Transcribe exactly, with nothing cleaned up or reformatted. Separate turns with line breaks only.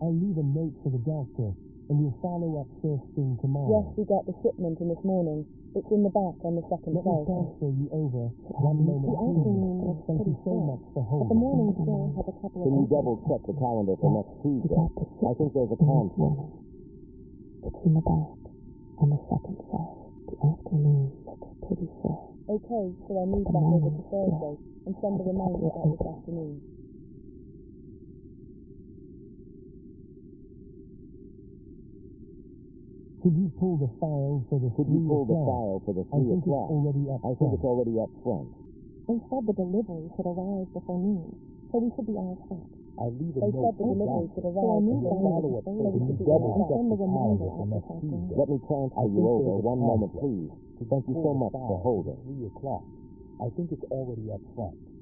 I'll leave a note for the doctor, and we'll follow up first thing tomorrow.
Yes, we got the shipment in this morning. It's in the back on the second
Let me
shelf.
transfer you over. One moment,
The
please.
afternoon was
Thank you
pretty
so
full,
much for
but
holding.
the morning still had a couple of
Can you
openings.
double check the calendar for next Tuesday? I think there's a conflict.
It's in the back, on the second shelf. The afternoon looks pretty full.
Okay, so I moved that over to Thursday and send a reminder out this afternoon.
Could you pull the file for the
Could you
three
pull the
o'clock?
file for the
I
three
think
o'clock?
it's already up
I think
front.
it's already up front.
They said the delivery should arrive before noon, so we should be all set.
I'll leave a
They
note
said the
for
delivery
that.
should
So I
arrive
moved
before
that
noon,
over
so
to
we should be
double
all set.
check
Send the
the
reminder
calendar for
out this
next
afternoon.
Tuesday.
Let me transfer
I
you
think
over.
there's a
One moment,
conflict.
please.
Could
Thank you
pull
so
the
much for
file
holding.
three o'clock. I think it's already up front.